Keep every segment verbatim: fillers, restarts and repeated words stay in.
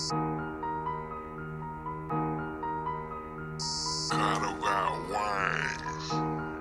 Kinda got wings.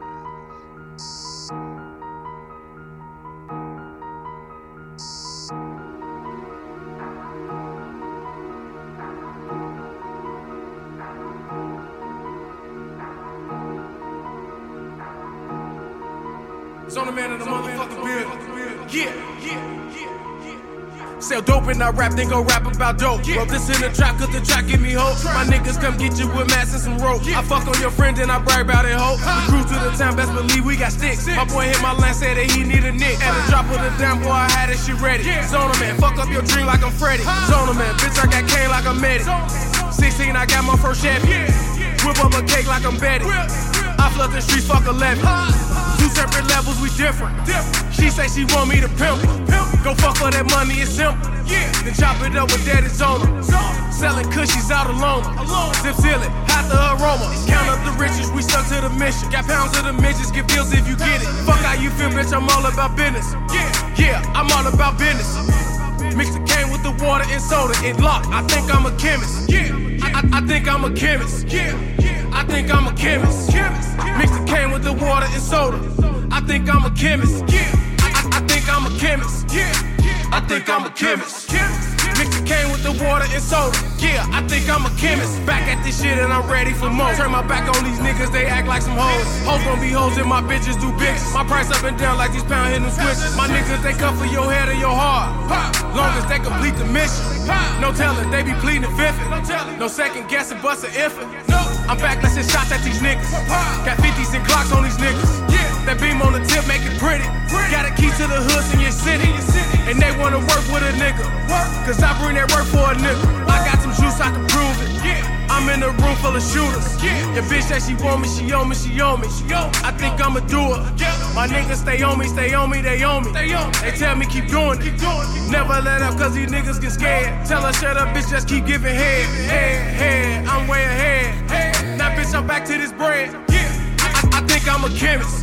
It's on the man in the motherfucking building. Yeah, yeah, yeah, yeah. Sell dope and I rap, then go rap about dope. Yeah. Wrote this in the trap, cause the trap give me hope. My niggas come get you with mats and some rope. Yeah. I fuck on your friend, then I brag about it, hope. We cruise to the town, best believe we got sticks. My boy hit my line, said that he need a nick. At the drop of the damn boy, I had that shit ready. Yeah. Zona man, fuck up your dream like I'm Freddy. Zona man, bitch, I got cane like I'm Medic. sixteen, I got my first Chevy. Whip up a cake like I'm Betty. I flood the streets, fuck eleven. Two separate levels, we different. She say she want me to pimp her. Go fuck for that money, it's simple. Then chop it up with daddy Zona. Selling cushies out alone. Zip seal it, hide the aroma. Count up the riches, we stuck to the mission. Got pounds of the midgets, get deals if you get it. Fuck how you feel, bitch, I'm all about business. Yeah, I'm all about business. Mix the cane with the water and soda, it locked. I think I'm a chemist. Yeah, I, I, I think I'm a chemist. Yeah, I think I'm a chemist. Mix the cane with the water and soda. I think I'm a chemist. Yeah, I, I, I think I'm a chemist. Yeah, I think I'm a chemist. Mix the cane with the water and soda. Yeah, I think I'm a chemist. Back at this shit and I'm ready for more. Turn my back on these niggas, they act like some hoes. Hoes gon' be hoes and my bitches do bitches. My price up and down like these pound hitting switches. My niggas, they come for your head or your heart. Long as they complete the mission. No telling, they be pleading the fifth. No second guessing, bust an infant. I'm back, let's hit shots at these niggas. Got fifties and Glocks on these niggas. That beam on the tip make it pretty. Got a key to the hoods in your city. And they wanna work with a nigga. Cause I bring that work for a nigga. I got some juice, I can prove it. I'm in a room full of shooters. Your bitch that she want me, she on me, she on me. I think I'ma do it. My niggas stay on me, stay on me, they on me. They tell me keep doing it. Never let up cause these niggas get scared. Tell her shut up, bitch, just keep giving head. Head, head, I'm way ahead. Now bitch, I'm back to this bread. I, I think I'm a chemist.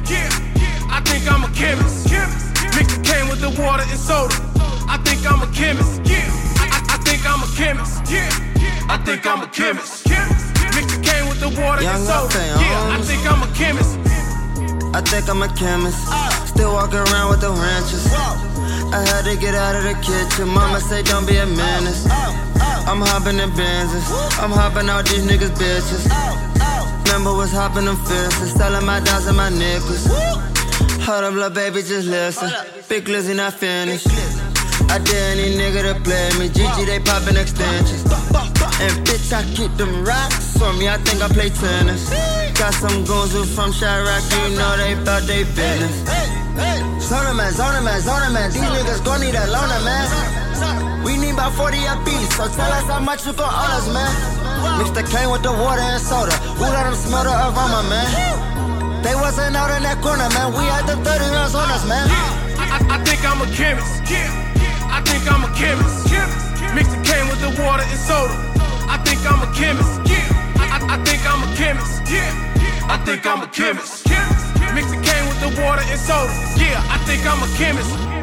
I think I'm a chemist. Mix the cane with the water and soda. I think I'm a chemist. I, I, I think I'm a chemist. I think I'm a chemist. Mix the cane with the water Young and soda. Yeah, I think I'm a chemist. I think I'm a chemist. Still walking around with the wrenches. I had to get out of the kitchen. Mama say don't be a menace. I'm hopping in Benzes. I'm hopping out these niggas' bitches. Remember was hopping them fences. Selling my dimes and my nickels. Hold up, little baby, just listen. Big Lizzy not finished. I dare any nigga to play me. G G, they poppin' extensions. And bitch, I keep them rocks on me. I think I play tennis. Got some goons who from Chirac, you know they bout they business. Zona man, Zona man, Zona man. These niggas gon' need a loaner, man. We need about forty a piece, so tell us how much you gon' owe us, man. Mix the cane with the water and soda. Who let them smell the aroma, man? They wasn't out in that corner, man. We had the thirty rounds on us, man. I, I, I think I'm a chemist. I think I'm a chemist. Mix the cane with the water and soda. I think I'm a chemist. I, I, I think I'm a chemist. I think I'm a chemist. Mix the cane with the water and soda. Yeah, I think I'm a chemist.